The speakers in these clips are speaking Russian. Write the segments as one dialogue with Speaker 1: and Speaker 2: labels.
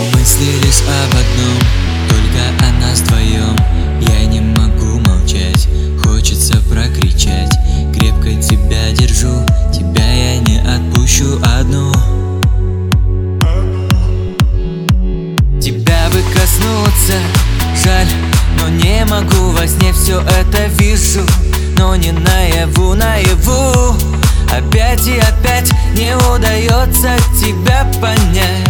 Speaker 1: Мысли лишь об одном, только о нас вдвоем. Я не могу молчать, хочется прокричать. Крепко тебя держу, тебя я не отпущу одну. Тебя бы коснуться, жаль, но не могу. Во сне все это вижу, но не наяву, наяву. Опять и опять не удается тебя понять.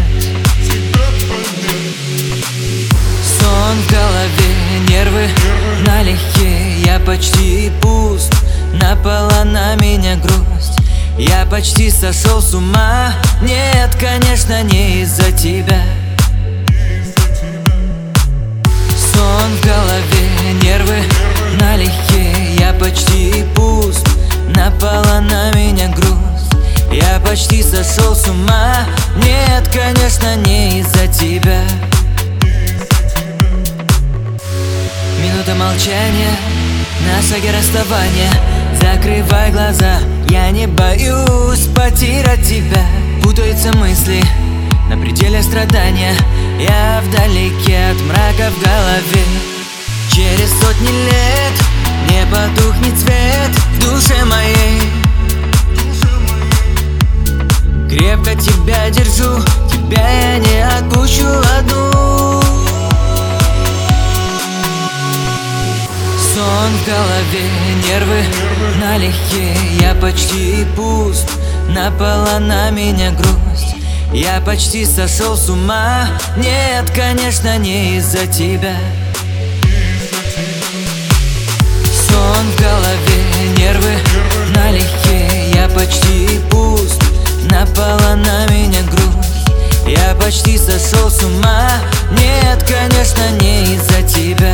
Speaker 1: Сон в голове, нервы налегке. Я почти пуст, напала на меня грусть. Я почти сошел с ума. Нет, конечно, не из-за тебя. Сон в голове, нервы налегке. Я почти пуст, напала на меня грусть. Я почти сошел с ума. Нет, конечно, не из-за тебя. Минута молчания на шаге расставания. Закрывай глаза, я не боюсь потерять тебя. Путаются мысли на пределе страдания. Я вдалеке от мрака в голове. Через сотни лет не потухнет свет в душе моей. Крепко тебя держу, тебя я не отпущу одну. Сон в голове, нервы налегке. Я почти пуст, напала на меня грусть. Я почти сошел с ума. Нет, конечно, не из-за тебя. Сон в голове, нервы налегке. Я почти пуст, напала на меня грусть. Я почти сошел с ума. Нет, конечно, не из-за тебя.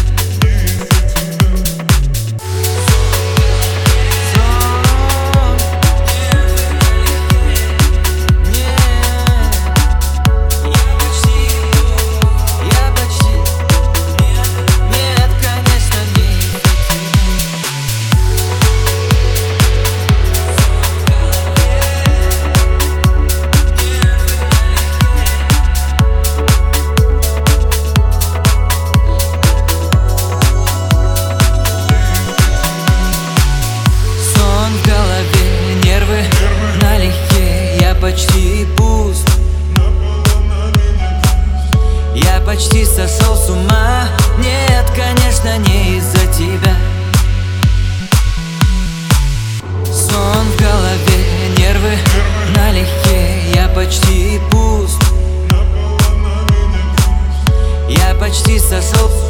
Speaker 1: Почти пуст, я почти сошел с ума. Нет, конечно, не из-за тебя. Сон в голове, нервы налегке. Я почти пуст, я почти сошел с ума.